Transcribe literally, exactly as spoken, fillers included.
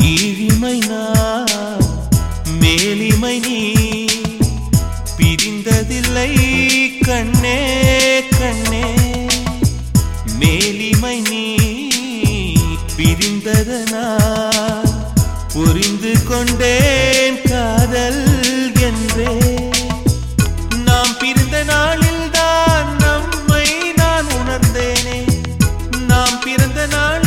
கீழிமை நான் மேலிமை நீ பிரிந்ததில்லை கண்ணே கண்ணே மேலிமை நீ பிரிந்ததனால் புரிந்து கொண்டேன் காதல் என்றே நாம் பிரிந்த நாளில் தான் நம்மை நான் உணர்ந்தேனே நாம் பிறந்த நாள்